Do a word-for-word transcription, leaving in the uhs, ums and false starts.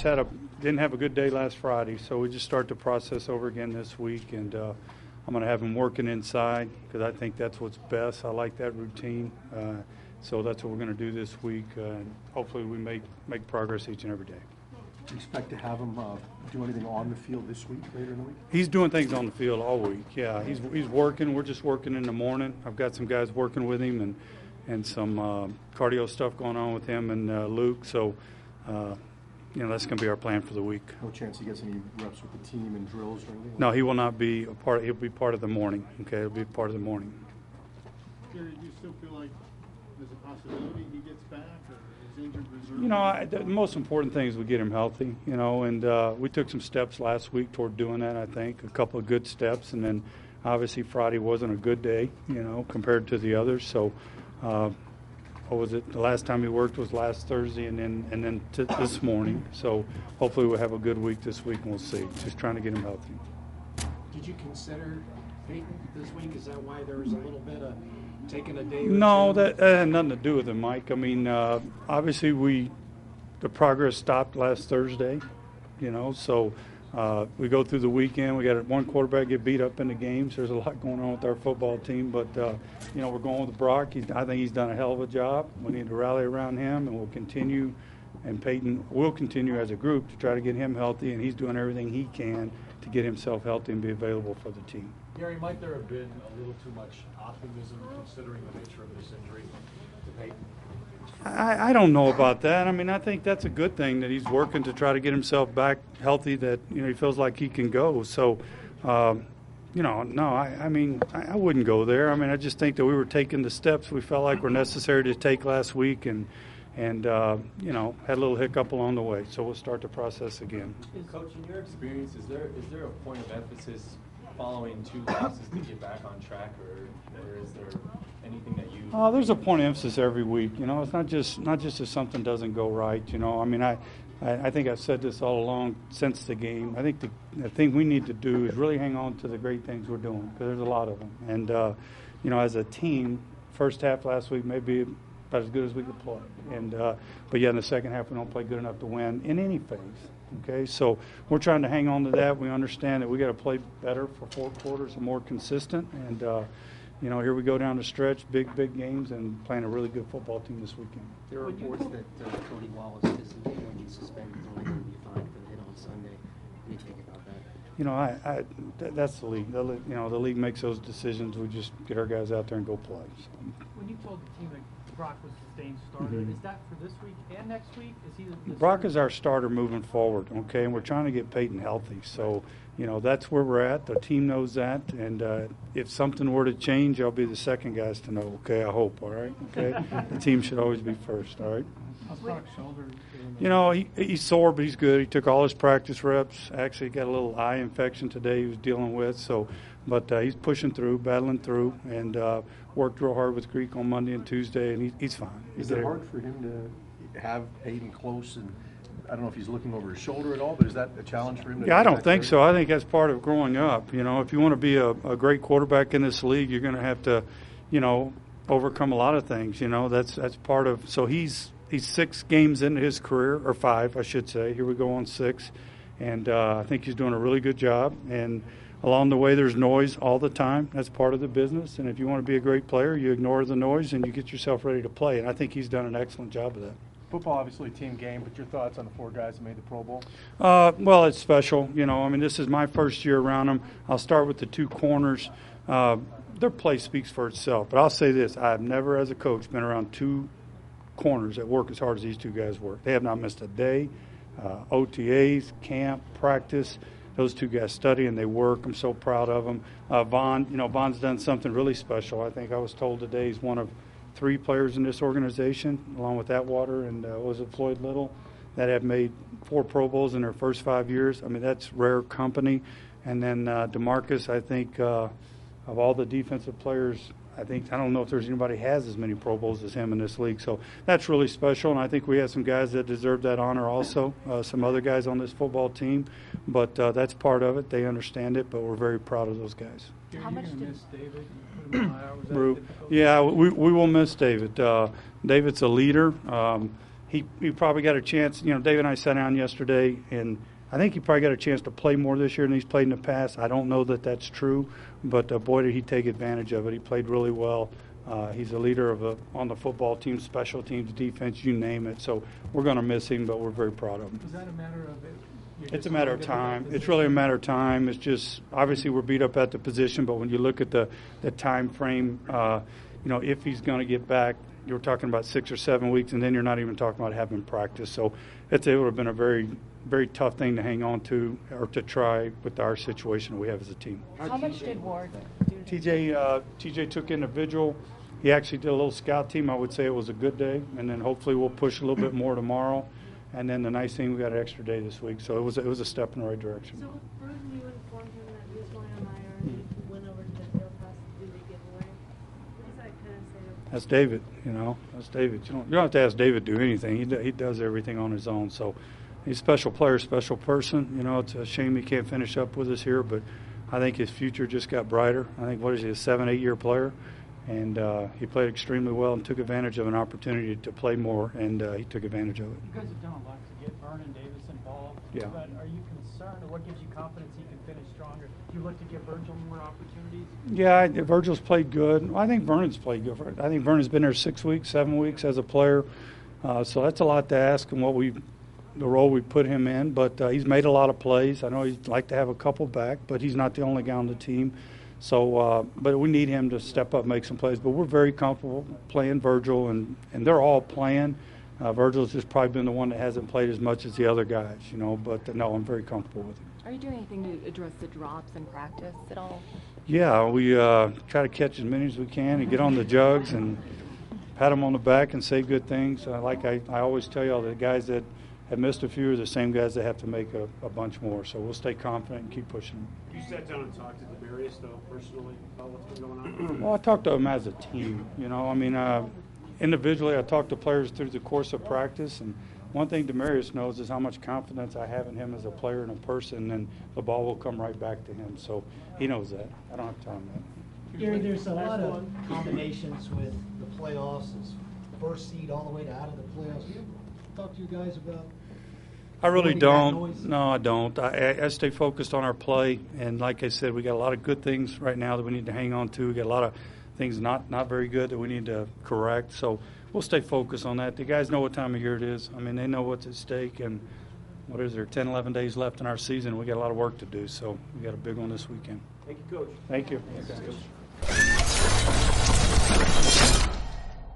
had a didn't have a good day last Friday, so we just start the process over again this week, and uh, I'm going to have him working inside because I think that's what's best. I like that routine, uh, so that's what we're going to do this week, uh, and hopefully we make make progress each and every day. Do you expect to have him uh, do anything on the field this week, later in the week? He's doing things on the field all week. Yeah, he's he's working. We're just working in the morning. I've got some guys working with him and and some uh, cardio stuff going on with him and uh, Luke. So. Uh, You know, that's going to be our plan for the week. No chance he gets any reps with the team and drills or anything? No, he will not be a part. He'll be part of the morning. Okay, he'll be part of the morning. Gary, do you still feel like there's a possibility he gets back, or is injured reserve? You know, I, the most important thing is we get him healthy. You know, and uh, we took some steps last week toward doing that. I think a couple of good steps, and then obviously Friday wasn't a good day. You know, compared to the others. So. Uh, What was it? The last time he worked was last Thursday, and then and then t- this morning. So hopefully we'll have a good week this week, and we'll see. Just trying to get him healthy. Did you consider Peyton this week? Is that why there was a little bit of taking a day? Or no, two? that, that had nothing to do with it, Mike. I mean, uh, obviously we the progress stopped last Thursday. You know, so. Uh, we go through the weekend. We got one quarterback get beat up in the games. There's a lot going on with our football team, but uh, you know we're going with Brock. He's, I think he's done a hell of a job. We need to rally around him, and we'll continue. And Peyton will continue as a group to try to get him healthy, and he's doing everything he can to get himself healthy and be available for the team. Gary, might there have been a little too much optimism considering the nature of this injury to Peyton? I, I don't know about that. I mean, I think that's a good thing that he's working to try to get himself back healthy, that, you know, he feels like he can go. So, um, you know, no, I, I mean, I, I wouldn't go there. I mean, I just think that we were taking the steps we felt like were necessary to take last week and, and uh, you know, had a little hiccup along the way. So we'll start the process again. Coach, in your experience, is there is there a point of emphasis following two losses to get back on track, or, or is there anything that you? Uh, there's a point of emphasis every week. You know, it's not just not just if something doesn't go right. You know, I mean, I, I, I think I've said this all along since the game. I think the, the thing we need to do is really hang on to the great things we're doing, because there's a lot of them. And uh, you know, as a team, first half last week may be about as good as we could play. And uh, but yeah, in the second half we don't play good enough to win in any phase. Okay, so we're trying to hang on to that. We understand that we got to play better for four quarters and more consistent. And uh, you know, here we go down the stretch, big, big games, and playing a really good football team this weekend. There are reports that uh, Cody Wallace isn't going to be suspended, only going to be fined for the hit on Sunday. What do you think about that? You know, I, I th- that's the league. The, you know, the league makes those decisions. We just get our guys out there and go play. So. When you told the team that Brock was sustained starter, Mm-hmm. is that for this week and next week? Is he the, the Brock starter? is our starter moving forward, okay, and we're trying to get Peyton healthy. So, you know, that's where we're at. The team knows that, and uh, if something were to change, I'll be the second guys to know, okay, I hope, all right, okay? The team should always be first, all right? How's Brock's shoulder doing? You know, he, he's sore, but he's good. He took all his practice reps. Actually got a little eye infection today he was dealing with, so, but uh, he's pushing through, battling through, and uh, worked real hard with Greek on Monday and Tuesday, and he, he's fine. Is He's it there. hard for him to have Peyton close, and I don't know if he's looking over his shoulder at all, but is that a challenge for him? To Yeah, I don't that think clear? so. I think that's part of growing up. You know, if you want to be a, a great quarterback in this league, you're going to have to, you know, overcome a lot of things. You know, that's that's part of. So he's he's six games into his career, or five, I should say. Here we go on six, and uh, I think he's doing a really good job. And along the way, there's noise all the time. That's part of the business. And if you want to be a great player, you ignore the noise and you get yourself ready to play. And I think he's done an excellent job of that. Football, obviously a team game, but your thoughts on the four guys that made the Pro Bowl? Uh, well, it's special. You know, I mean, this is my first year around them. I'll start with the two corners. Uh, their play speaks for itself. But I'll say this. I've never, as a coach, been around two corners that work as hard as these two guys work. They have not missed a day. Uh, O T As, camp, practice. Those two guys study and they work. I'm so proud of them. Uh, Vaughn, you know, Vaughn's done something really special. I think I was told today he's one of three players in this organization, along with Atwater and uh, was it Floyd Little, that have made four Pro Bowls in their first five years. I mean, that's rare company. And then uh, DeMarcus, I think, uh, of all the defensive players, I think I don't know if there's anybody has as many Pro Bowls as him in this league. So that's really special, and I think we have some guys that deserve that honor also, uh, some other guys on this football team. But uh, that's part of it. They understand it, but we're very proud of those guys. Are How you much going to did- miss David? You put him on I R. Was that Ru- difficult? Yeah, we we will miss David. Uh, David's a leader. Um, he, he probably got a chance. You know, David and I sat down yesterday, and I think he probably got a chance to play more this year than he's played in the past. I don't know that that's true, but uh, boy, did he take advantage of it. He played really well. Uh, he's a leader of a, on the football team, special teams, defense, you name it. So we're going to miss him, but we're very proud of him. Was that a matter of it? you're It's a just matter of looking at time. the It's position? really a matter of time. It's just obviously we're beat up at the position, but when you look at the the time frame, uh, you know, if he's going to get back, you're talking about six or seven weeks, and then you're not even talking about having practice. So it's, it would have been a very, very tough thing to hang on to or to try with our situation we have as a team. How much did Ward do? T J, uh, T J took individual. He actually did a little scout team. I would say it was a good day, and then hopefully we'll push a little bit more tomorrow. And then the nice thing, we got an extra day this week, so it was it was a step in the right direction. So Bruce, you informed him that he was going on I R and he went over to the field house to do the giveaway. What does that kind of say? to- That's David, you know. That's David. You don't, you don't have to ask David to do anything. He do, he does everything on his own. So he's a special player, special person. You know, it's a shame he can't finish up with us here, but I think his future just got brighter. I think, what is he, a seven, eight-year player? And uh, he played extremely well and took advantage of an opportunity to play more, and uh, he took advantage of it. You guys have done a lot to get Vernon Davis involved. Yeah. But are you concerned, or what gives you confidence he can finish stronger? Do you look to give Virgil more opportunities? Yeah, I, Virgil's played good. I think Vernon's played good. For, I think Vernon's been there six weeks, seven weeks as a player. Uh, so that's a lot to ask and what we, the role we put him in. But uh, he's made a lot of plays. I know he'd like to have a couple back, but he's not the only guy on the team. So, uh, but we need him to step up, make some plays. But we're very comfortable playing Virgil, and, and they're all playing. Uh, Virgil's just probably been the one that hasn't played as much as the other guys, you know. But uh, no, I'm very comfortable with him. Are you doing anything to address the drops in practice at all? Yeah, we uh, try to catch as many as we can and get on the jugs and pat them on the back and say good things. Uh, like I, I always tell y'all, the guys that have missed a few are the same guys that have to make a, a bunch more. So we'll stay confident and keep pushing them. You sat down and talked to Demarius, though, personally, about what's been going on? Well, I talked to them as a team. You know, I mean, uh, individually, I talked to players through the course of practice, and one thing Demarius knows is how much confidence I have in him as a player and a person, and the ball will come right back to him. So he knows that. I don't have to tell him that. Gary, there's a lot of combinations with the playoffs, as first seed all the way to out of the playoffs. You talk to you guys about? I really avoiding that don't. noise? No, I don't. I, I stay focused on our play, and like I said, we got a lot of good things right now that we need to hang on to. We got a lot of things not not very good that we need to correct. So we'll stay focused on that. The guys know what time of year it is. I mean, they know what's at stake, and what is there, ten, eleven days left in our season. We got a lot of work to do, so we got a big one this weekend. Thank you, Coach. Thank you.